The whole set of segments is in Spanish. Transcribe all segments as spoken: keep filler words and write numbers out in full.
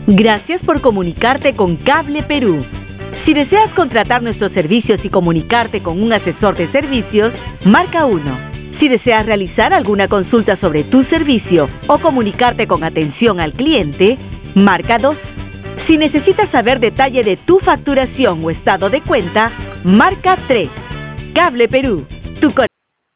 Gracias por comunicarte con Cable Perú. Si deseas contratar nuestros servicios y comunicarte con un asesor de servicios, marca uno. Si deseas realizar alguna consulta sobre tu servicio o comunicarte con atención al cliente, marca dos. Si necesitas saber detalle de tu facturación o estado de cuenta, marca tres. Cable Perú, tu conexión.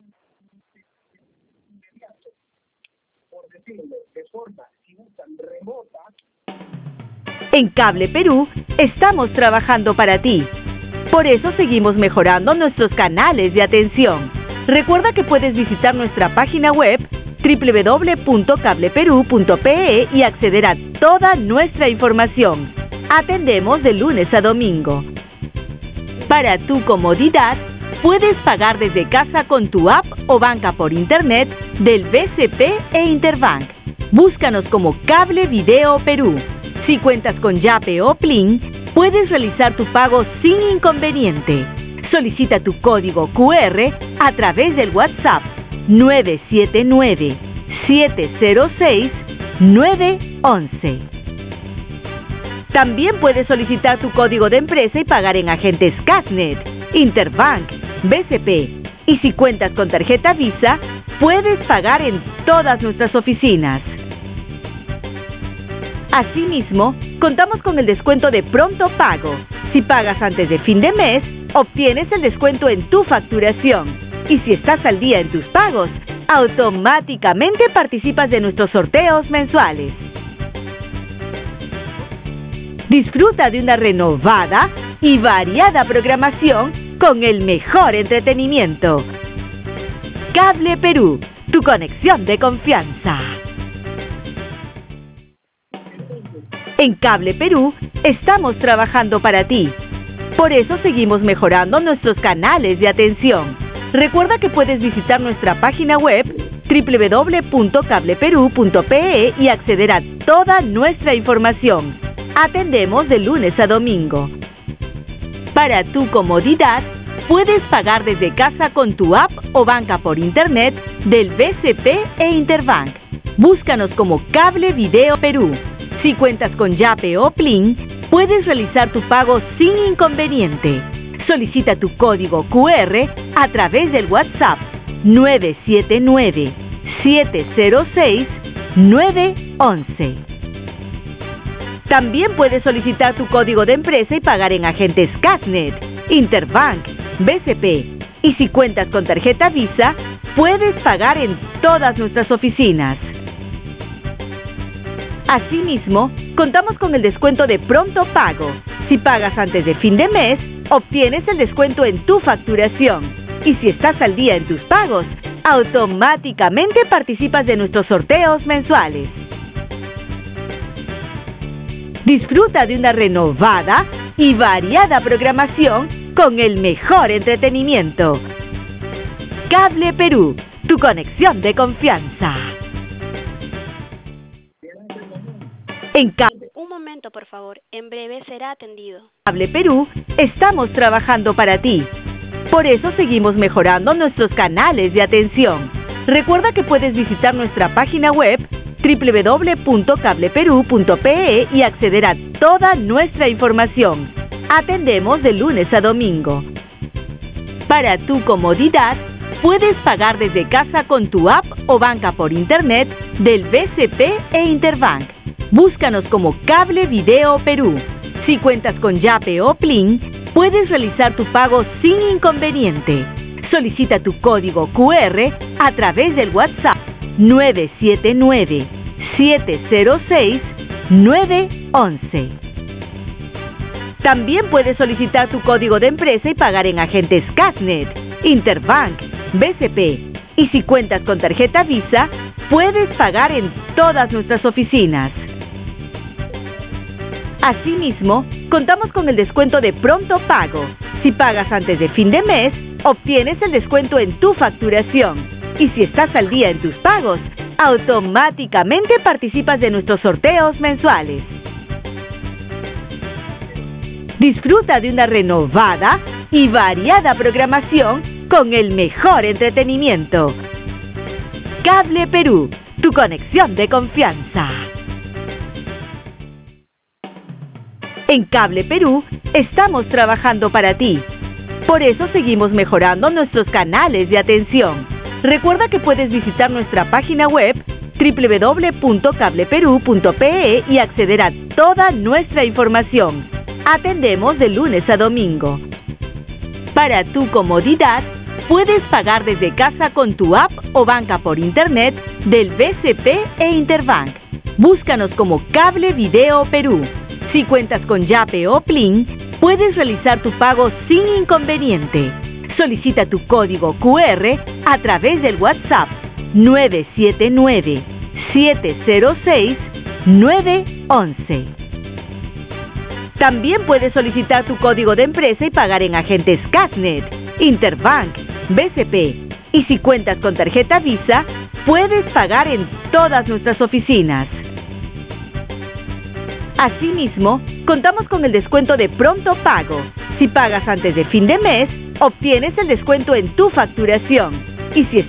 En Cable Perú estamos trabajando para ti. Por eso seguimos mejorando nuestros canales de atención. Recuerda que puedes visitar nuestra página web doble u doble u doble u punto cable perú punto pe e y acceder a toda nuestra información. Atendemos de lunes a domingo. Para tu comodidad, puedes pagar desde casa con tu app o banca por internet del B C P e Interbank. Búscanos como Cable Video Perú. Si cuentas con Yape o Plin, puedes realizar tu pago sin inconveniente. Solicita tu código cu erre a través del WhatsApp nueve siete nueve, siete cero seis, nueve once. También puedes solicitar tu código de empresa y pagar en agentes Cashnet, Interbank, B C P. Y si cuentas con tarjeta Visa, puedes pagar en todas nuestras oficinas. Asimismo, contamos con el descuento de pronto pago. Si pagas antes de fin de mes, obtienes el descuento en tu facturación. Y si estás al día en tus pagos, automáticamente participas de nuestros sorteos mensuales. Disfruta de una renovada y variada programación con el mejor entretenimiento. Cable Perú, tu conexión de confianza. En Cable Perú estamos trabajando para ti. Por eso seguimos mejorando nuestros canales de atención. Recuerda que puedes visitar nuestra página web doble u doble u doble u punto cable perú punto pe e y acceder a toda nuestra información. Atendemos de lunes a domingo. Para tu comodidad, puedes pagar desde casa con tu app o banca por internet del B C P e Interbank. Búscanos como Cable Video Perú. Si cuentas con Yape o Plin, puedes realizar tu pago sin inconveniente. Solicita tu código cu erre a través del WhatsApp nueve siete nueve, siete cero seis, nueve once. También puedes solicitar tu código de empresa y pagar en agentes Cashnet, Interbank, B C P. Y si cuentas con tarjeta Visa, puedes pagar en todas nuestras oficinas. Asimismo, contamos con el descuento de pronto pago. Si pagas antes de fin de mes, obtienes el descuento en tu facturación. Y si estás al día en tus pagos, automáticamente participas de nuestros sorteos mensuales. Disfruta de una renovada y variada programación con el mejor entretenimiento. Cable Perú, tu conexión de confianza. En Cable... Un momento, por favor. En breve será atendido. Cable Perú estamos trabajando para ti. Por eso seguimos mejorando nuestros canales de atención. Recuerda que puedes visitar nuestra página web doble u doble u doble u punto cable perú punto pe e y acceder a toda nuestra información. Atendemos de lunes a domingo. Para tu comodidad, puedes pagar desde casa con tu app o banca por internet del B C P e Interbank. Búscanos como Cable Video Perú. Si cuentas con Yape o Plin, puedes realizar tu pago sin inconveniente. Solicita tu código cu erre a través del WhatsApp nueve siete nueve, siete cero seis, nueve once. También puedes solicitar tu código de empresa y pagar en agentes Cashnet, Interbank, B C P. Y si cuentas con tarjeta Visa, puedes pagar en todas nuestras oficinas. Asimismo, contamos con el descuento de pronto pago. Si pagas antes de fin de mes, obtienes el descuento en tu facturación. Y si estás al día en tus pagos, automáticamente participas de nuestros sorteos mensuales. Disfruta de una renovada y variada programación con el mejor entretenimiento. Cable Perú, tu conexión de confianza. En Cable Perú estamos trabajando para ti. Por eso seguimos mejorando nuestros canales de atención. Recuerda que puedes visitar nuestra página web doble u doble u doble u punto cable perú punto pe e y acceder a toda nuestra información. Atendemos de lunes a domingo. Para tu comodidad, puedes pagar desde casa con tu app o banca por internet del B C P e Interbank. Búscanos como Cable Video Perú. Si cuentas con Yape o Plin, puedes realizar tu pago sin inconveniente. Solicita tu código cu erre a través del WhatsApp nueve siete nueve, siete cero seis, nueve once. También puedes solicitar tu código de empresa y pagar en agentes Casnet, Interbank, B C P. Y si cuentas con tarjeta Visa, puedes pagar en todas nuestras oficinas. Asimismo, contamos con el descuento de pronto pago. Si pagas antes de fin de mes, obtienes el descuento en tu facturación. Y si